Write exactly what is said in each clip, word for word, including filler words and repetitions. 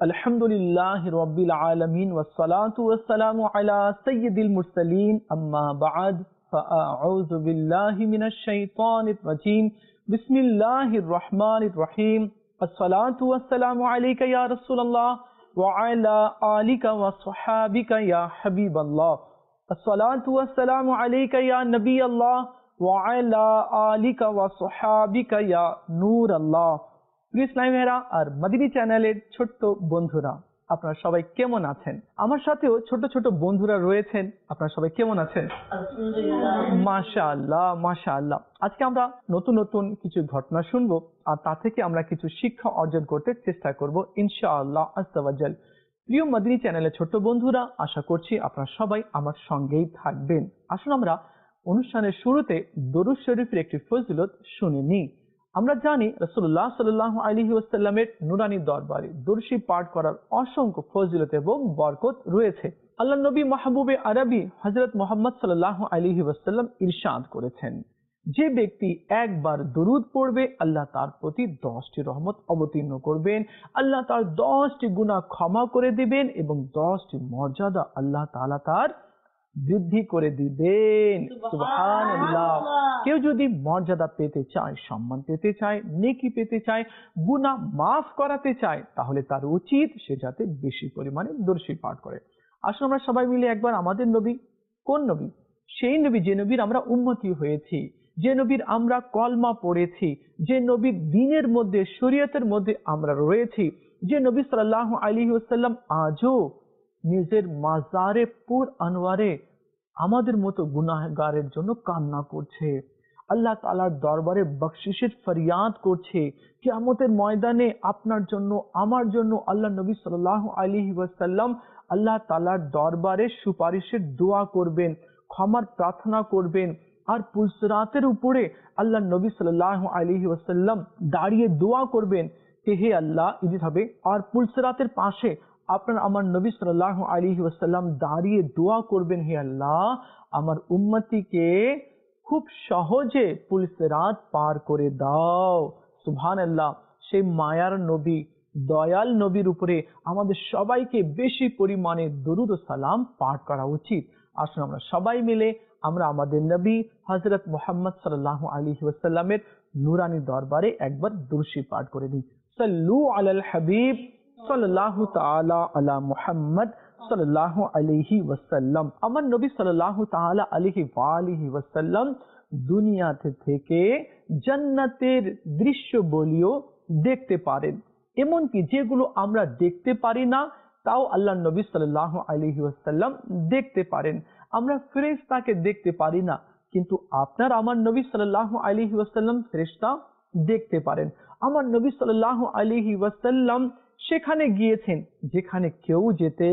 अल्हम्दुलिल्लाहि रब्बिल आलमीन वस्सलातु वस्सलामु अला सय्यिदिल मुरसलीन अम्मा बअद फ़अऊज़ु बिल्लाहि मिनश शैतानिर रजीम बिस्मिल्लाहिर रहमानिर रहीम अस्सलातु वस्सलामु अलैका या रसूलल्लाह व अला आलिका व स्वहाबिका या हबीबल्लाह अस्सलातु वस्सलामु अलैका या नबी अल्लाह व अला आलिका व स्वहाबिका या नूर अल्लाह। প্রিয় ইসলামী ভাইরা আর মদিনী চ্যানেলের ছোট্ট বন্ধুরা, আপনারা সবাই কেমন আছেন? আমার সাথেও ছোট ছোট বন্ধুরা রয়েছেন। আপনারা সবাই কেমন আছেন? মাশাআল্লাহ মাশাআল্লাহ। আজকে আমরা নতুন নতুন কিছু ঘটনা শুনবো আর তা থেকে আমরা কিছু শিক্ষা অর্জন করতে চেষ্টা করব ইনশাআল্লাহ আযজা ওয়া জাল। প্রিয় মদিনী চ্যানেলের ছোট্ট বন্ধুরা, আশা করছি আপনারা সবাই আমার সঙ্গেই থাকবেন। আসুন আমরা অনুষ্ঠানের শুরুতে দরুদ শরীফের একটি ফজিলত শুনে নিই। আমরা জানি রাসূলুল্লাহ সাল্লাল্লাহু আলাইহি ওয়াসাল্লামের নুরানি দরবারে দরুদ শরীফ পাঠ করার অসংখ্য ফজিলত এবং বরকত রয়েছে। আল্লাহর নবী মাহবুবে আরবি হযরত মুহাম্মদ সাল্লাল্লাহু আলাইহি ওয়াসাল্লাম ইরশাদ করেছেন, যে ব্যক্তি একবার দরুদ পড়বে আল্লাহ তার প্রতি দশটি রহমত অবতীর্ণ করবেন, আল্লাহ তার দশটি গুনাহ ক্ষমা করে দিবেন এবং দশটি মর্যাদা আল্লাহ তাআলা তার বৃদ্ধি করে দিবেন। সুবহানাল্লাহ। কেউ যদি মর্যাদা পেতে চায়, সম্মান পেতে চায়, নেকি পেতে চায়, গুনাহ মাফ করাতে চায়, তাহলে তার উচিত সে যাতে বেশি পরিমাণে দরুদ শরীফ পাঠ করে। আসুন আমরা সবাই মিলে একবার আমাদের নবী, কোন নবী? সেই নবী যে নবীর আমরা উম্মতি হয়েছি, যে নবীর আমরা কলমা পড়েছি, যে নবীর দ্বীনের মধ্যে, শরীয়তের মধ্যে আমরা রয়েছি, যে নবী সাল্লাল্লাহু আলাইহি ওয়াসাল্লাম আজও নিজের মাজারে পুর আনোয়ারে আমাদের মতো গুনাহগারের জন্য কান্না করছে, আল্লাহ তাআলার দরবারে বখশিশের ফরিয়াদ করছে। কিয়ামতের ময়দানে আপনার জন্য, আমার জন্য আল্লাহ নবী সাল্লাল্লাহু আলাইহি ওয়াসাল্লাম আল্লাহ তাআলার দরবারে সুপারিশের দোয়া করবেন, ক্ষমার প্রার্থনা করবেন। আর পুলসিরাতের উপরে আল্লাহ নবী সাল্লাল্লাহু আলাইহি ওয়াসাল্লাম দাঁড়িয়ে দোয়া করবেন যে হে আল্লাহ, ইজিত হবে। আর পুলসিরাতের পাশে আপনার আমার নবী সাল্লাল্লাহু আলাইহি ওয়াসাল্লাম দাঁড়িয়ে দোয়া করবেন, হে আল্লাহ আমার উম্মতিকে খুব সহজে পুলসিরাত পার করে দাও। সুবহানাল্লাহ। সেই মায়ার নবী, দয়াল নবীর উপরে আমাদের সবাইকে বেশি পরিমাণে দরুদ ও সালাম পাঠ করা উচিত। আসুন আমরা সবাই মিলে আমরা আমাদের নবী হযরত মুহাম্মদ সাল্লাল্লাহু আলাইহি ওয়াসাল্লামের নূরানি দরবারে একবার দরুদ শরীফ পাঠ করে দিই। সাল্লু আলাল হাবিব সাল্লাল্লাহু তাআলা আলা মুহাম্মদ সাল্লাল্লাহু আলাইহি ওয়াসাল্লাম। আমার নবী সাল্লাল্লাহু তাআলা আলাইহি ওয়া আলিহি ওয়াসাল্লাম দুনিয়াতে থেকে জান্নাতের দৃশ্য বলিও দেখতে পারেন। এমনকি যেগুলো আমরা দেখতে পারি না তাও আল্লাহ নবী সাল্লাল্লাহু আলাইহি ওয়াসাল্লাম দেখতে পারেন। আমরা ফেরেশতাকে দেখতে পারি না, কিন্তু আপনার আমার নবী সাল্লাল্লাহু আলাইহি ওয়াসাল্লাম ফেরেশতা দেখতে পারেন। আমার নবী সাল্লাল্লাহু আলাইহি ওয়াসাল্লাম সেখানে গিয়েছেন যেখানে কেউ যেতে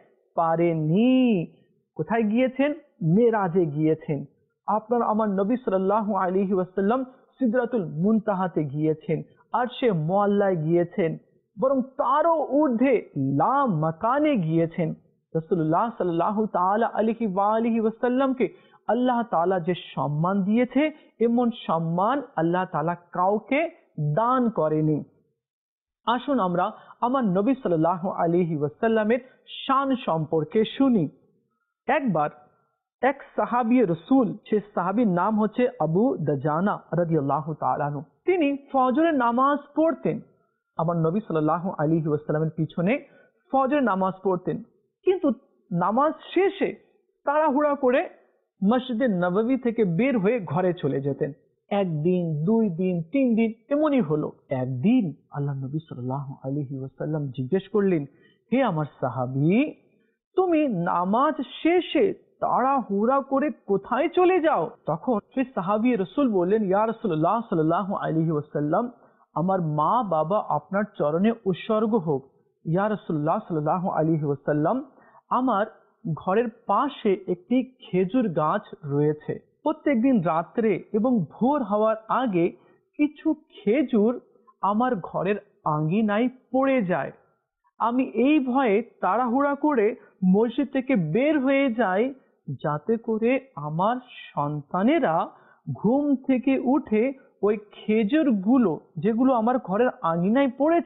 পারেনি। কোথায় গিয়েছেন? মেরাজে গিয়েছেন। আপনার আমার নবী সাল্লাল্লাহু আলাইহি ওয়াসাল্লাম সিদরাতুল মুনতাহাতে গিয়েছেন, আর সে মুআল্লায় গিয়েছেন, বরং তারও ঊর্ধ্বে লা মাকানে গিয়েছেন। রাসূলুল্লাহ সাল্লাল্লাহু তাআলা আলাইহি ওয়া আলিহি ওয়াসাল্লামকে আল্লাহ তাআলা যে সম্মান দিয়েছে, এমন সম্মান আল্লাহ তাআলা কাউকে দান করেনি। আসুন আমরা আমার নবী সাল্লাল্লাহু আলাইহি ওয়াসাল্লামের শান সম্পর্কে শুনি। একবার এক সাহাবী রাসূল, সে সাহাবীর নাম হচ্ছে আবু দাজানা রাদিয়াল্লাহু তাআলা আনহু, তিনি ফজরের নামাজ পড়তেন। আমার নবী সাল্লাল্লাহু আলাইহি ওয়াসাল্লামের পিছনে ফজরের নামাজ পড়তেন, কিন্তু নামাজ শেষে তাড়াহুড়া করে মসজিদে নববী থেকে বের হয়ে ঘরে চলে যেতেন। একদিন, দুই দিন, তিন দিন এমনই হলো। একদিন আল্লাহ নবী সাল্লাল্লাহু আলাইহি ওয়াসাল্লাম জিজ্ঞেস করলেন, হে আমার সাহাবী, তুমি নামাজ শেষে তাড়াহুড়া করে কোথায় চলে যাও? তখন সে সাহাবী রাসূল বললেন, ইয়া রাসূলুল্লাহ সাল্লাল্লাহু আলাইহি ওয়াসাল্লাম, আমার মা বাবা আপনার চরণে উৎসর্গ হোক। ইয়া রাসূলুল্লাহ সাল্লাল্লাহু আলাইহি ওয়াসাল্লাম, আমার ঘরের পাশে একটি খেজুর গাছ রয়েছে। প্রত্যেকদিন রাত্রে এবং ভোর হওয়ার আগে কিছু খেজুর আমার ঘরের আঙ্গিনায় পড়ে যায়। আমি এই ভয়ে তাড়াহুড়া করে মসজিদ থেকে বের হয়ে যাই, যাতে করে আমার সন্তানেরা ঘুম থেকে উঠে ওই খেজুরগুলো যেগুলো আমার ঘরের আঙিনায় পড়েছে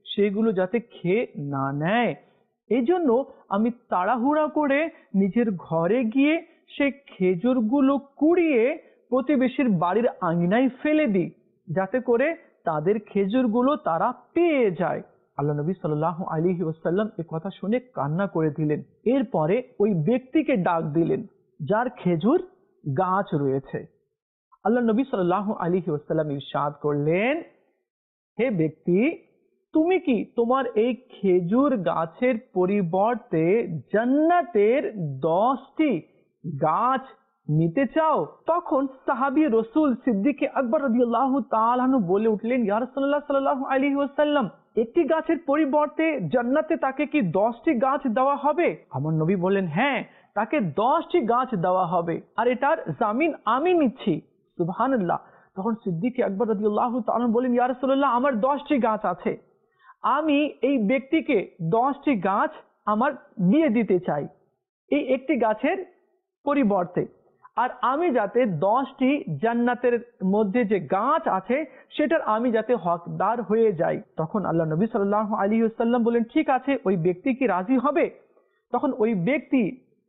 সেগুলো যাতে খেয়ে না নেয়। এই জন্য আমি তাড়াহুড়া করে নিজের ঘরে গিয়ে সে খেজুরগুলো কুড়িয়ে প্রতিবেশীর বাড়ির আঙিনায় ফেলে দিই, যাতে করে তাদের খেজুরগুলো তারা পেয়ে যায়। আল্লাহ নবী সাল্লাল্লাহু আলাইহি ওয়াসাল্লাম এ কথা শুনে কান্না করে দিলেন। এরপরে ওই ব্যক্তিকে ডাক দিলেন যার খেজুর গাছ রয়েছে। আল্লাহ নবী সাল্লাল্লাহু আলাইহি ওয়াসাল্লাম ইরশাদ করলেন, হে ব্যক্তি, তুমি কি তোমার এই খেজুর গাছের পরিবর্তে জান্নাতের দশটি গাছ নিতে চাও? তখন সাহাবী রাসূল সিদ্দিক আকবর রাদিয়াল্লাহু তাআলা আনহু বলে উঠলেন, ইয়া রাসূলুল্লাহ সাল্লাল্লাহু আলাইহি ওয়াসাল্লাম, একটি গাছের পরিবর্তে জান্নাতে তাকে কি দশটি গাছ দেওয়া হবে? আমার নবী বললেন, হ্যাঁ, তাকে দশটি গাছ দেওয়া হবে, আর এটার জামিন আমি নিচ্ছি। সুবহানাল্লাহ। তখন সিদ্দিক আকবর রাদিয়াল্লাহু তাআলা বলেন, ইয়া রাসূলুল্লাহ, আমার দশটি গাছ আছে, আমি এই ব্যক্তিকে দশটি গাছ আমার দিয়ে দিতে চাই এই একটি গাছের পরিবর্তে, আর আমি যাতে দশটি জান্নাতের মধ্যে যে গাছ আছে সেটার আমি যাতে হকদার হয়ে যাই। তখন আল্লাহ নবী সাল্লাল্লাহু আলাইহি ওয়াসাল্লাম বলেন, ঠিক আছে, ওই ব্যক্তি কি রাজি হবে? তখন ওই ব্যক্তি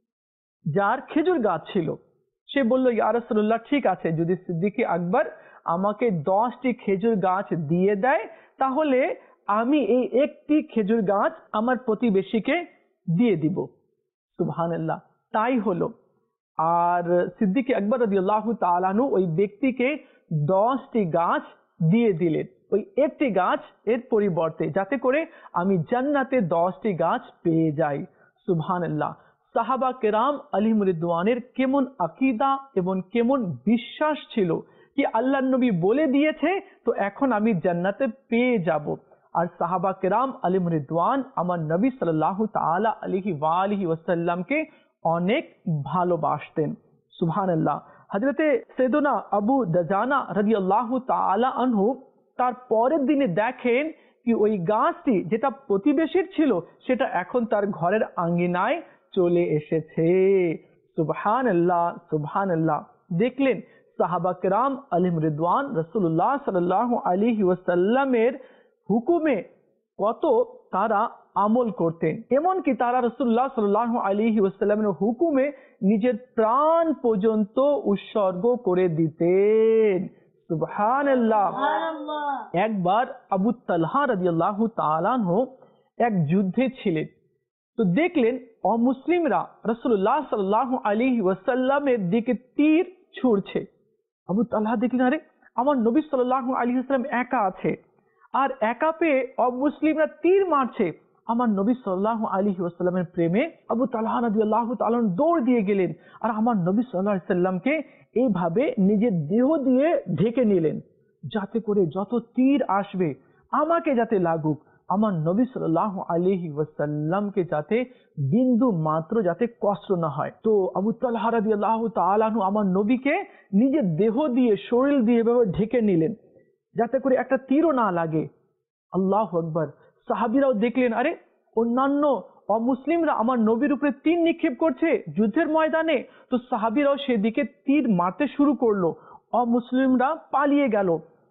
যার খেজুর গাছ ছিল সে বলল, ইয়া রাসূলুল্লাহ, ঠিক আছে, যদি সিদ্দিক আকবর আমাকে দশটি খেজুর গাছ দিয়ে দেয় তাহলে আমি এই একটি খেজুর গাছ আমার প্রতিবেশীকে দিয়ে দিব। সুবহানাল্লাহ। তাই হলো। আর সিদ্দিক আকবর রাদিয়াল্লাহু তাআলা আনহু ওই ব্যক্তিকে দশটি গাছ দিয়ে দিলেন, ওই একটি গাছ এর পরিবর্তে, যাতে করে আমি জান্নাতে দশটি গাছ পেয়ে যাই। সুবহানাল্লাহ। সাহাবা কেরাম আলাইহিম রিদওয়ানের কেমন আকীদা এবং কেমন বিশ্বাস ছিল কি আল্লাহর নবী বলে দিয়েছে তো এখন আমি জান্নাতে পেয়ে যাব। আর সাহাবা কেরাম আলাইহিম রিদওয়ান আমার নবী সাল্লাল্লাহু তাআলা আলাইহি ওয়া আলিহি ওয়াসাল্লামকে অনেক ভালোবাসতেন। সুবহানাল্লাহ। হযরতে সাইয়েদনা আবু দাজানা রাদিয়াল্লাহু তাআলা আনহু তার পরের দিনে দেখেন কি ওই গাছটি যেটা প্রতিবেশীর ছিল সেটা এখন তার ঘরের আঙ্গিনায় চলে এসেছে। সুবহানাল্লাহ, সুবহানাল্লাহ। দেখলেন সাহাবা কেরাম আলাইহিম রিদওয়ান রাসূলুল্লাহ সাল্লাল্লাহু আলাইহি ওয়াসাল্লামের হুকুমে কত তারা আমল করতেন, এমনকি তারা রাসূলুল্লাহ সাল্লাল্লাহু আলাইহি ওয়াসাল্লামের হুকুমে নিজের প্রাণ পর্যন্ত উৎসর্গ করে দিতেন। সুবহানাল্লাহ। একবার আবু তালহা রাদিয়াল্লাহু তাআলা আনহু এক যুদ্ধে ছিলেন, তো দেখলেন অমুসলিমরা রাসূলুল্লাহ সাল্লাল্লাহু আলাইহি ওয়াসাল্লামের দিকে তীর ছুঁড়ছে। আবু তালহা দেখলেন, আরে আমার নবী সাল্লাল্লাহু আলাইহি ওয়াসাল্লাম একা আছে, আর একা পেয়ে অমুসলিমরা তীর মারছে। আমার নবী সাল্লাল্লাহু আলাইহি ওয়াসাল্লামের প্রেমে আবু তালহা রাদিয়াল্লাহু তাআলা দৌড় দিয়ে গেলেন, আর আমার নবী সাল্লাল্লাহু আলাইহি ওয়াসাল্লামকে এইভাবে নিজের দেহ দিয়ে ঢেকে নিলেন, যাতে করে যত তীর আসবে আমাকে যাতে লাগুক, আমার নবী সাল্লাল্লাহু আলাইহি ওয়াসাল্লামকে যাতে বিন্দু মাত্র যাতে কষ্ট না হয়। তো আবু তালহা রাদিয়াল্লাহু তাআলা আনহু আমার নবীকে নিজের দেহ দিয়ে, শরীর দিয়ে এভাবে ঢেকে নিলেন, যাতে করে একটা তীরও না লাগে। আল্লাহু আকবার। সাহাবীরাও দেখলেন, আরে অন্যান্য অমুসলিমরা আমার নবীর উপরে তীর নিক্ষেপ করছে যুদ্ধের ময়দানে, তো সাহাবীরাও সেদিকে তীর মারতে শুরু করলো। অমুসলিমরা পালিয়ে গেল।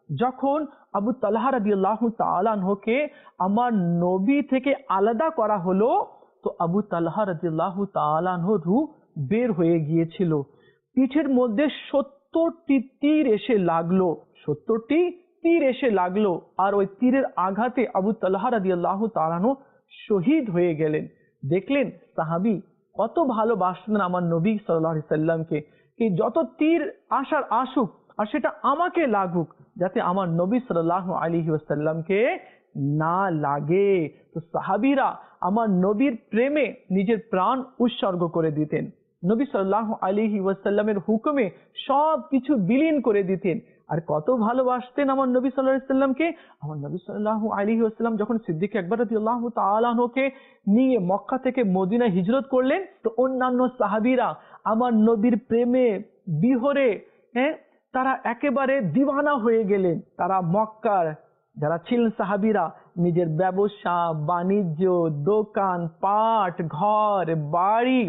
যখন আবু তালহা রাদিয়াল্লাহু তাআলা আনহুকে আমার নবী থেকে আলাদা করা হলো, তো আবু তালহা রাদিয়াল্লাহু তাআলা আনহুর রূহ বের হয়ে গিয়েছিল। পিঠের মধ্যে সত্তরটি তীর এসে লাগলো, সত্তরটি তীর এসে লাগলো, আর ওই তীরের আঘাতে আবু তালহা রাদিয়াল্লাহু তাআলা আনহু শহীদ হয়ে গেলেন। দেখলেন সাহাবী কত ভালোবাসতেন আমার নবী সাল্লাল্লাহু আলাইহি সাল্লামকে, কি যত তীর আসার আসুক আর সেটা আমাকে লাগুক, যাতে আমার নবী সাল্লাল্লাহু আলাইহি ওয়াসাল্লামকে না লাগে। তো সাহাবীরা আমার নবীর প্রেমে নিজের প্রাণ উৎসর্গ করে দিতেন, নবী সাল্লাল্লাহু আলাইহি ওয়াসাল্লামের হুকুমে সব কিছু বিলীন করে দিতেন, আর কত ভালোবাসতেন আমার নবী সাল্লাল্লাহু আলাইহি ওয়াসাল্লামকে। আমার নবী সাল্লাল্লাহু আলাইহি ওয়াসাল্লাম যখন সিদ্দিক আকবর রাদিয়াল্লাহু তাআলা আনহুকে নিয়ে মক্কা থেকে মদিনায় হিজরত করলেন, তো অন্যান্য সাহাবীরা আমার নবীর প্রেমে বিহরে হ্যাঁ তারা একেবারে দিওয়ানা হয়ে গেলেন। তারা মক্কার যারা ছিলেন সাহাবীরা নিজের ব্যবসা বাণিজ্য, দোকান পাট, ঘর বাড়ি,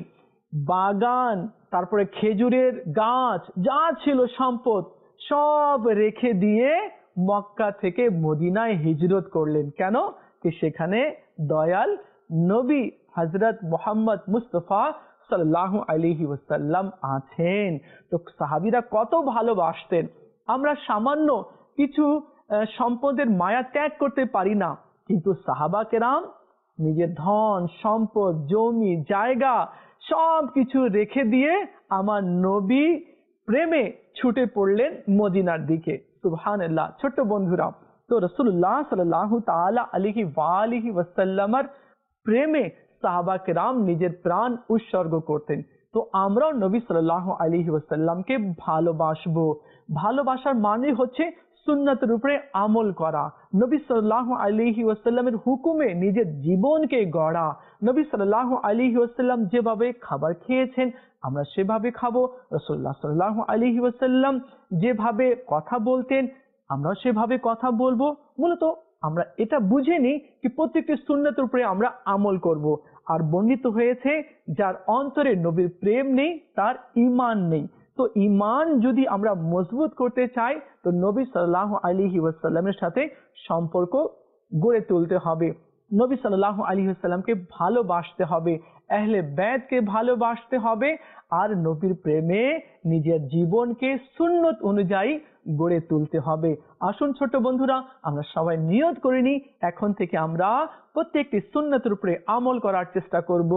বাগান, তারপরে খেজুরের গাছ, যা ছিল সম্পদ সব রেখে দিয়ে মক্কা থেকে মদিনায় হিজরত করলেন। কেন? কি সেখানে দয়াল নবী হযরত মুহাম্মদ মুস্তাফা সাল্লাল্লাহু আলাইহি ওয়াসাল্লাম আছেন। তো সাহাবীরা কত ভালোবাসতেন। আমরা সামান্য কিছু সম্পদের মায়া ত্যাগ করতে পারি না, কিন্তু সাহাবা কেরাম নিজের ধন সম্পদ জমি জায়গা সব কিছু রেখে দিয়ে আমার নবী প্রেমে ছুটে পড়লেন মদিনার দিকে। সুবহানাল্লাহ। ছোট্ট বন্ধুরা, তো রাসূলুল্লাহ সাল্লাল্লাহু তাআলা আলাইহি ওয়া আলিহি ওয়াসাল্লামের প্রেমে সাহাবা কেরাম নিজের প্রাণ উৎসর্গ করতেন। তো আমরাও নবী সাল্লাল্লাহু আলাইহি ওয়াসাল্লামকে ভালোবাসবো। ভালোবাসার মানে হচ্ছে সুন্নতের উপরে আমল করা, নবী সাল্লাল্লাহু আলাইহি ওয়াসাল্লামের হুকুমে নিজের জীবনকে গড়া। নবী সাল্লাল্লাহু আলাইহি ওয়াসাল্লাম যেভাবে খাবার খেয়েছেন আমরা সেভাবে খাবো। রাসূলুল্লাহ সাল্লাল্লাহু আলাইহি ওয়াসাল্লাম যেভাবে কথা বলতেন আমরা সেভাবে কথা বলবো। মূলত আমরা এটা বুঝে নিই কি প্রত্যেকটি সুন্নতের উপরে আমরা আমল করব। আর বর্ণিত হয়েছে যার অন্তরে নবীর প্রেম নেই তার ঈমান নেই। তো ঈমান যদি আমরা মজবুত করতে চাই তো নবী সাল্লাল্লাহু আলাইহি ওয়াসাল্লামের সাথে সম্পর্ক গড়ে তুলতে হবে, নবী সাল্লাল্লাহু আলাইহি ওয়াসাল্লামকে ভালোবাসতে হবে, আহলে বাইতকে ভালোবাসতে হবে, আর নবীর প্রেমে নিজের জীবনকে সুন্নত অনুযায়ী গড়ে তুলতে হবে। আসুন ছোট বন্ধুরা, আমরা সবাই নিয়ত করে নিই, এখন থেকে আমরা প্রত্যেকটি সুন্নতের উপরে আমল করার চেষ্টা করব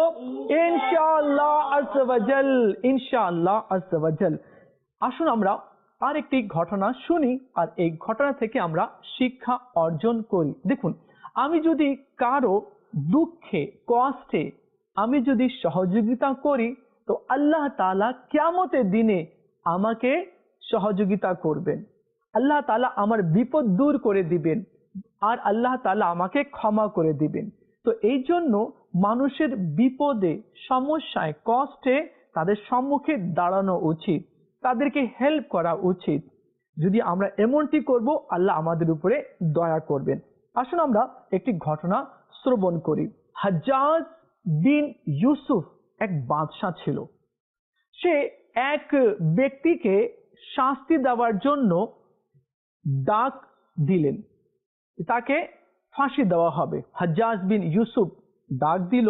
ইনশাআল্লাহ আযজা ওয়া জাল, ইনশাআল্লাহ আযজা ওয়া জাল। আসুন আমরা আরেকটি ঘটনা শুনি আর এই ঘটনা থেকে আমরা শিক্ষা অর্জন করি। দেখুন, আমি যদি কারো দুঃখে কষ্টে আমি যদি সহযোগিতা করি তো আল্লাহ তাআলা কিয়ামতের দিনে আমাকে সহযোগিতা করবেন, আল্লাহ তাআলা আমার বিপদ দূর করে দিবেন আর আল্লাহ তাআলা আমাকে ক্ষমা করে দিবেন। তো এই জন্য মানুষের বিপদে সমস্যায় কষ্টে তাদের সম্মুখে দাঁড়ানো উচিত, তাদেরকে হেল্প করা উচিত। যদি আমরা এমনটি করব আল্লাহ আমাদের উপরে দয়া করবেন। আসুন আমরা একটি ঘটনা শ্রবণ করি। হাজ্জাজ বিন ইউসুফ এক বাদশা ছিল। সে এক ব্যক্তিকে শাস্তি দেওয়ার জন্য ডাক দিলেন, তাকে ফাঁসি দেওয়া হবে। হাজ্জাজ বিন ইউসুফ ডাক দিল,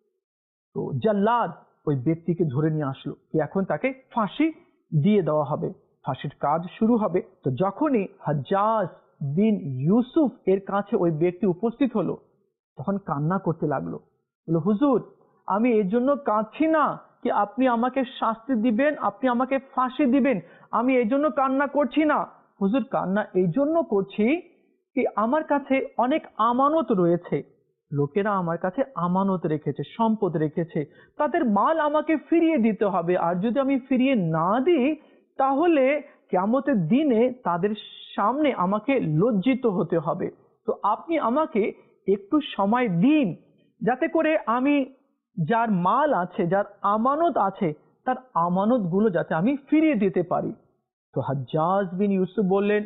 তো জাল্লাদ ওই ব্যক্তিকে ধরে নিয়ে আসলো, এখন তাকে ফাঁসি দিয়ে দেওয়া হবে, ফাঁসির কাজ শুরু হবে। তো যখনই হাজ্জাজ বিন ইউসুফ এর কাছে ওই ব্যক্তি উপস্থিত হলো তখন কান্না করতে লাগলো, বলল, হুজুর আমি এর জন্য কাঁদছি না কি আপনি আমাকে শাস্তি দিবেন, আপনি আমাকে ফাঁসি দিবেন, আমি এই জন্য কান্না করছি না। হুজুর কান্না এই জন্য করছি কি আমার কাছে অনেক আমানত রয়েছে, লোকেরা আমার কাছে আমানত রেখেছে, সম্পদ রেখেছে, তাদের মাল আমাকে ফিরিয়ে দিতে হবে। আর যদি আমি ফিরিয়ে না দিই তাহলে কিয়ামতের দিনে তাদের সামনে আমাকে লজ্জিত হতে হবে। তো আপনি আমাকে একটু সময় দিন যাতে করে আমি যার মাল আছে, যার আমানত আছে, তার আমানত গুলো যাতে আমি ফিরিয়ে দিতে পারি। তো হাজ্জাজ বিন ইউসুফ বললেন,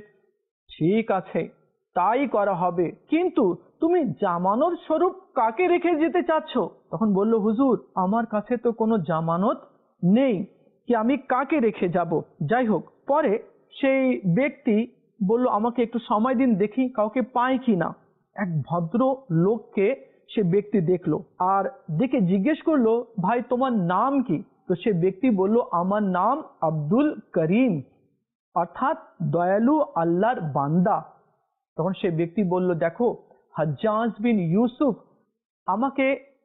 ঠিক আছে তাই করা হবে, কিন্তু তুমি জামানত স্বরূপ কাকে রেখে যেতে চাচ্ছ? তখন বলল, হুজুর আমার কাছে তো কোনো জামানত নেই, কি আমি কাকে রেখে যাব? যাই হোক, পরে সেই ব্যক্তি বলল, আমাকে একটু সময় দিন দেখি কাউকে পাই কিনা। এক ভদ্র লোককে সে ব্যক্তি দেখলো আর দেখে জিজ্ঞেস করলো, ভাই তোমার নাম কি? তো সে ব্যক্তি বলল, আমার নাম আব্দুল করিম, অর্থাৎ দয়ালু আল্লাহর বান্দা। তখন সে ব্যক্তি বলল, দেখো হাজ্জাজ বিন ইউসুফ আমাকে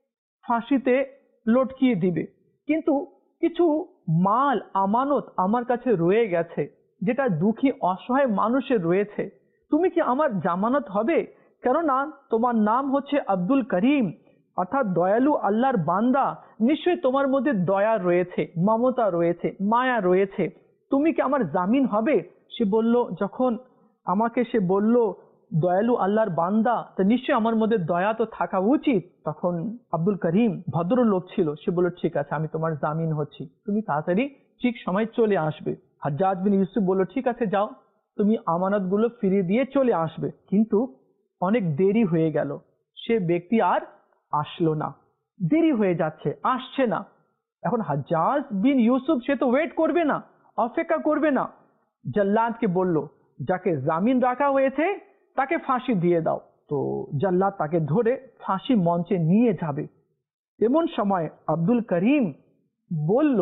ফাঁসিতে লটকিয়ে দিবে, কিন্তু কিছু মাল আমানত আমার কাছে রয়ে গেছে যেটা দুঃখী অসহায় মানুষের রয়েছে, তুমি কি আমার জামানত হবে? কেননা তোমার নাম হচ্ছে আব্দুল করিম, অর্থাৎ দয়ালু আল্লাহর বান্দা, নিশ্চয়ই তোমার মধ্যে দয়া রয়েছে, মমতা রয়েছে, মায়া রয়েছে, তুমি কি আমার জামিন হবে? সে বলল, যখন আমাকে সে বলল দয়ালু আল্লাহর বান্দা, তা নিশ্চয়ই আমার মধ্যে দয়া তো থাকা উচিত। তখন আব্দুল করিম ভদ্র লোক ছিল, সে বলল, ঠিক আছে আমি তোমার জামিন হচ্ছি, তুমি তাড়াতাড়ি ঠিক সময় চলে আসবে। হাজ্জাজ বিন ইউসুফ বলল, ঠিক আছে যাও, তুমি আমানত গুলো ফিরিয়ে দিয়ে চলে আসবে। কিন্তু অনেক দেরি হয়ে গেল, সে ব্যক্তি আর আসলো না, দেরি হয়ে যাচ্ছে, আসছে না। এখন হাজ্জাজ বিন ইউসুফ সে তো ওয়েট করবে না, অপেক্ষা করবে না, জল্লাদকে বলল, যাকে জামিন রাখা হয়েছে তাকে ফাঁসি দিয়ে দাও। তো জাল্লাদ তাকে ধরে ফাঁসি মঞ্চে নিয়ে যাবে। এমন সময় আব্দুল করিম বলল,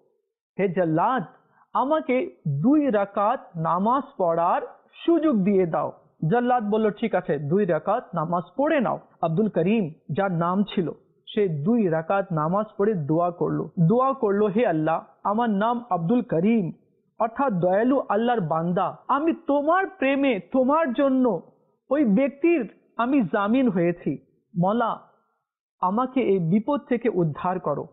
হে জাল্লাদ, আমাকে দুই রাকাত নামাজ পড়ার সুযোগ দিয়ে দাও। জাল্লাদ বলল, ঠিক আছে, দুই রাকাত নামাজ পড়ে নাও। আব্দুল করিম, যার নাম ছিল, সে দুই রাকাত নামাজ পড়ে দোয়া করলো দোয়া করলো হে আল্লাহ, আমার নাম আব্দুল করিম, অর্থাৎ দয়ালু আল্লাহর বান্দা। আমি তোমার প্রেমে, তোমার জন্য ওই ব্যক্তির আমি জামিন হয়েছি। মওলা, আমাকে এই বিপদ থেকে উদ্ধার করো।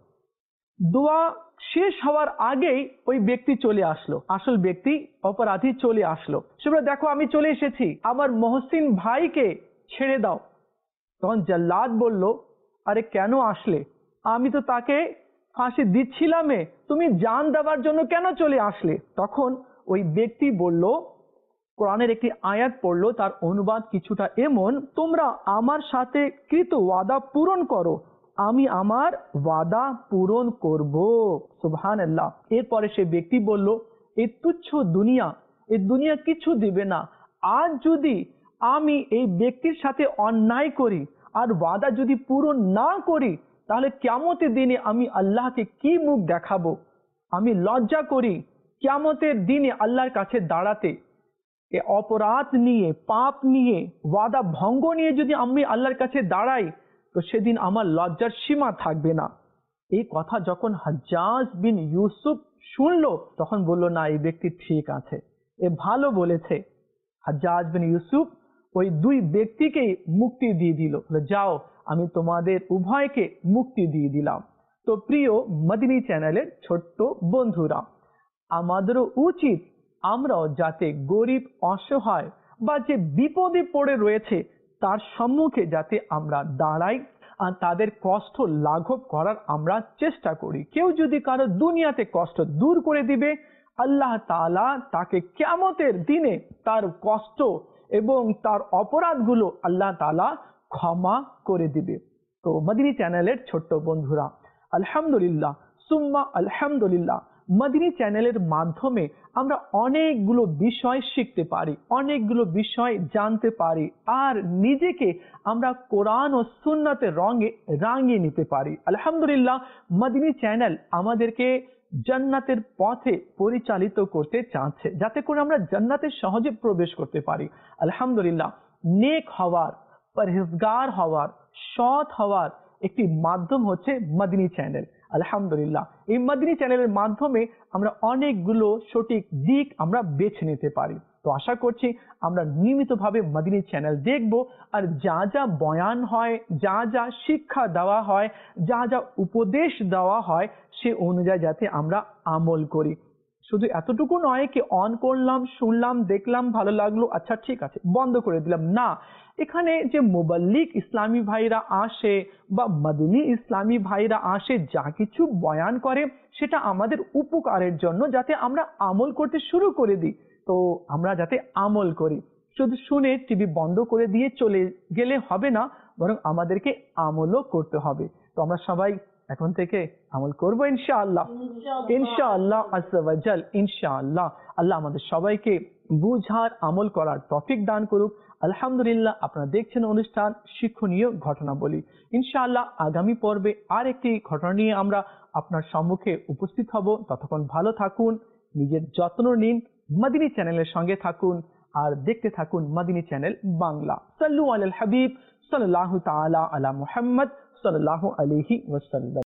দোয়া শেষ হওয়ার আগেই ওই ব্যক্তি চলে আসলো, আসল ব্যক্তি অপরাধী চলে আসলো। সে বলে, দেখো আমি চলে এসেছি, আমার মহসিন ভাইকে ছেড়ে দাও। তখন জাল্লাদ বলল, আরে কেন আসলে? আমি তো তাকে ফাঁসি দিচ্ছিলামে, তুমি জান দেওয়ার জন্য কেন চলে আসলে? তখন ওই ব্যক্তি বলল, কোরআনের একটি আয়াত পড়লো, তার অনুবাদ কিছুটা এমন, তোমরা আমার সাথে কৃত ওয়াদা পূরণ করো, আমি আমার ওয়াদা পূরণ করব। সুবহানাল্লাহ। এরপরে সে ব্যক্তি বলল, এই তুচ্ছ দুনিয়া, এই দুনিয়া কিছু দিবে না। আজ যদি আমি এই ব্যক্তির সাথে অন্যায় করি আর ওয়াদা যদি পূরণ না করি, তাহলে কিয়ামতের দিনে আমি আল্লাহকে কি মুখ দেখাবো? আমি লজ্জা করি কিয়ামতের দিনে আল্লাহর কাছে দাঁড়াতে। এ অপরাধ নিয়ে, পাপ নিয়ে, ওয়াদা ভঙ্গ নিয়ে যদি আমি আল্লাহর কাছে দাঁড়াই, তো সেদিন আমার লজ্জার সীমা থাকবে না। এই কথা যখন হাজ্জাজ বিন ইউসুফ শুনলো, তখন বলল, না, এই ব্যক্তি ঠিক আছে, এ ভালো বলেছে। হাজ্জাজ বিন ইউসুফ ওই দুই ব্যক্তিকে মুক্তি দিয়ে দিল, যাও, আমি তোমাদের উভয়কে মুক্তি দিয়ে দিলাম। তো প্রিয় মদিনী চ্যানেলের ছোট্ট বন্ধুরা, আমাদেরও উচিত আমরাও যাতে গরিব, অসহায় বা যে বিপদে পড়ে রয়েছে তার সম্মুখে যাতে আমরা দাঁড়াই আর তাদের কষ্ট লাঘব করার আমরা চেষ্টা করি। কেউ যদি কারো দুনিয়াতে কষ্ট দূর করে দিবে, আল্লাহ তাআলা তাকে কিয়ামতের দিনে তার কষ্ট এবং তার অপরাধগুলো আল্লাহ তাআলা ক্ষমা করে দিবে। তো মদিনী চ্যানেলের ছোট্ট বন্ধুরা, আলহামদুলিল্লাহ সুম্মা আলহামদুলিল্লাহ, মদিনী চ্যানেলের মাধ্যমে আমরা অনেকগুলো বিষয় শিখতে পারি, অনেকগুলো বিষয় জানতে পারি, আর নিজেকে আমরা কোরআন ও সুন্নাতের রঙে রাঙিয়ে নিতে পারি। আলহামদুলিল্লাহ, মদিনী চ্যানেল আমাদেরকে জান্নাতের পথে পরিচালিত করতে চাচ্ছে, যাতে করে আমরা জান্নাতে সহজে প্রবেশ করতে পারি। আলহামদুলিল্লাহ, নেক হওয়ার, পরহেজগার হওয়ার, সৎ হওয়ার একটি মাধ্যম হচ্ছে মদিনী চ্যানেল। আলহামদুলিল্লাহ, এই মদিনী চ্যানেলের মাধ্যমে আমরা অনেকগুলো সঠিক দিক আমরা বেছে নিতে পারি। তো আশা করছি আমরা নিয়মিতভাবে মদিনী চ্যানেল দেখব, আর যা যা বয়ান হয়, যা যা শিক্ষা দেওয়া হয়, যা যা উপদেশ দেওয়া হয়, সে অনুযায়ী যাতে আমরা আমল করি। শুধু এতটুকু নয় কি অন করলাম, শুনলাম, দেখলাম, ভালো লাগলো, আচ্ছা ঠিক আছে, বন্ধ করে দিলাম, না। এখানে যে মুবাল্লিগ ইসলামী ভাইরা আসে বা মদিনী ইসলামী ভাইরা আসে, যা কিছু বয়ান করে সেটা আমাদের উপকারের জন্য, যাতে আমরা আমল করতে শুরু করে দিই। তো আমরা যাতে আমল করি, শুধু শুনে টিভি বন্ধ করে দিয়ে চলে গেলে হবে না, বরং আমাদেরকে আমলও করতে হবে। তো আমরা সবাই এখন থেকে আমল করবো ইনশাআল্লাহ, ইনশাআল্লাহ আজ্জা ওয়া জাল, ইনশাআল্লাহ। আল্লাহ আমাদের সবাইকে বুঝার, আমল করার তৌফিক দান করুক। আলহামদুলিল্লাহ, আপনারা দেখছেন অনুষ্ঠান শিক্ষণীয় ঘটনাবলী। ইনশাআল্লাহ আগামী পর্বে আর একটি ঘটনা নিয়ে আমরা আপনার সম্মুখে উপস্থিত হব। ততক্ষণ ভালো থাকুন, নিজের যত্ন নিন, মদিনী চ্যানেলের সঙ্গে থাকুন আর দেখতে থাকুন মদিনী চ্যানেল বাংলা। সাল্লু আলাল হাবিব সাল্লাল্লাহু তাআলা আলা মুহাম্মদ সাল্লাল্লাহু আলাইহি ওয়াসাল্লাম।